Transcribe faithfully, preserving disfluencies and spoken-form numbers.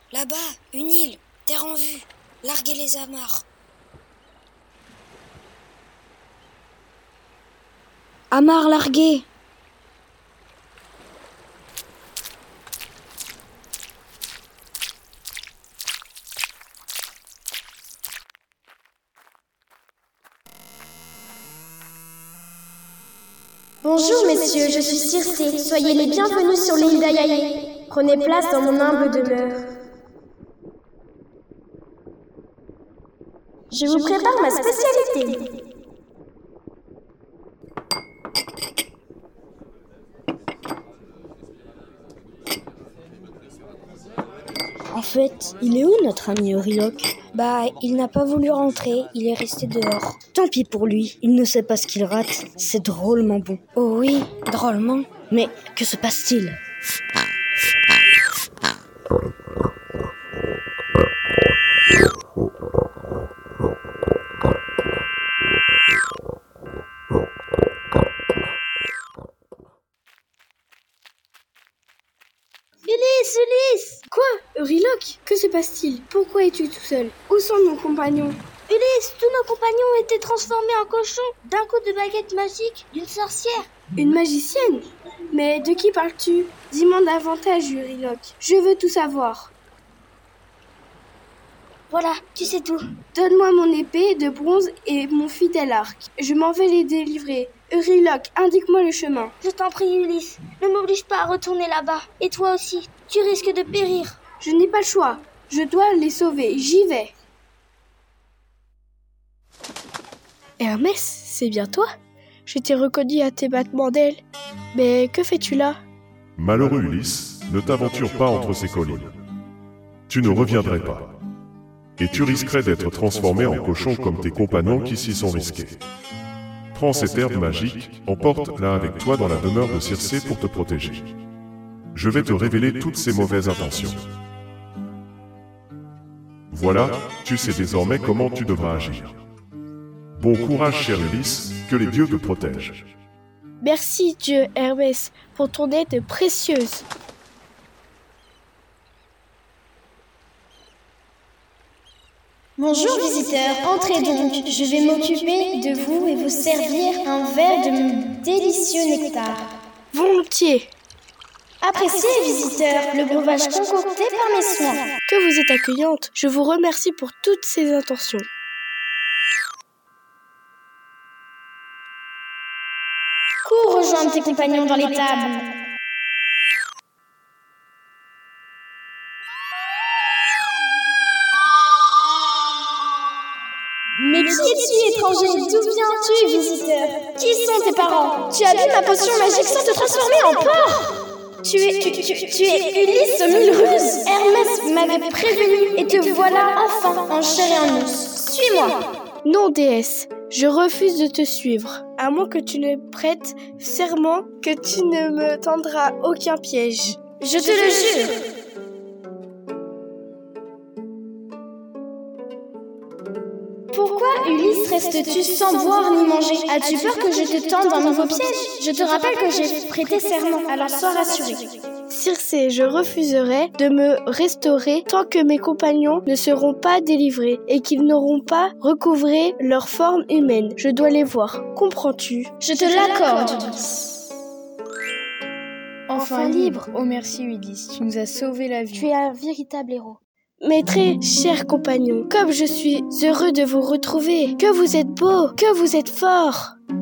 Là-bas, une île, terre en vue. Larguez les amarres. Amarres larguées. Bonjour messieurs, je suis Circé. Soyez les bienvenus sur l'île d'Aiaï. Prenez place dans mon humble demeure. Je vous prépare ma spécialité. En fait, il est où notre ami Auriloque ? Bah, il n'a pas voulu rentrer, il est resté dehors. Tant pis pour lui, il ne sait pas ce qu'il rate. C'est drôlement bon. Oh oui, drôlement. Mais que se passe-t-il ? Ulysse, Ulysse ! Quoi ? Auriloque ? Que se passe-t-il ? Pourquoi es-tu tout seul ? Où sont nos compagnons ? Ulysse, tous nos compagnons étaient transformés en cochons d'un coup de baguette magique d'une sorcière. Une magicienne ? Mais de qui parles-tu ? Dis-moi davantage, Auriloque. Je veux tout savoir. Voilà, tu sais tout. Donne-moi mon épée de bronze et mon fidèle arc. Je m'en vais les délivrer. Auriloque, indique-moi le chemin. Je t'en prie, Ulysse, ne m'oblige pas à retourner là-bas. Et toi aussi, tu risques de périr. Je n'ai pas le choix. Je dois les sauver. J'y vais. Hermès, c'est bien toi ? Je t'ai reconnu à tes battements d'ailes. Mais que fais-tu là ? Malheureux Ulysse, ne t'aventure pas entre ces collines. Tu ne reviendrais pas. Et tu risquerais d'être transformé en cochon comme tes compagnons qui s'y sont risqués. Prends cette herbe magique, emporte-la avec toi dans la demeure de Circé pour te protéger. Je vais te révéler toutes ses mauvaises intentions. Voilà, tu sais désormais comment tu devras agir. Bon courage, cher Ulysse, que les dieux te protègent. Merci, Dieu Hermès, pour ton aide précieuse. Bonjour visiteurs, entrez donc, je vais m'occuper de vous et vous servir un verre de mon délicieux nectar. Volontiers. Appréciez visiteurs, le breuvage concocté par mes soins. Que vous êtes accueillante, je vous remercie pour toutes ces intentions. Cours rejoindre tes compagnons dans l'étable. Mais qui es-tu, étranger ? D'où viens-tu, visiteur ? Qui sont tes parents ? Tu as bu ma potion magique sans te transformer en porc ? Tu es, tu, tu, tu es Ulysse aux mille ruses. Hermès m'avait prévenu et te voilà enfin en chair et en os. Suis-moi. Non, déesse, je refuse de te suivre, à moins que tu ne prêtes serment que tu ne me tendras aucun piège. Je te le jure. Pourquoi, Ulysse, restes-tu sans boire ni manger ? As-tu peur que je te tende un nouveau piège ? Je te rappelle que j'ai prêté serment, alors sois rassuré. Circé, je refuserai de me restaurer tant que mes compagnons ne seront pas délivrés et qu'ils n'auront pas recouvré leur forme humaine. Je dois les voir, comprends-tu ? Je te l'accorde, Ulysse. Enfin libre. Oh merci Ulysse, tu nous as sauvé la vie. Tu es un véritable héros. Mes très chers compagnons, comme je suis heureux de vous retrouver, que vous êtes beaux, que vous êtes forts.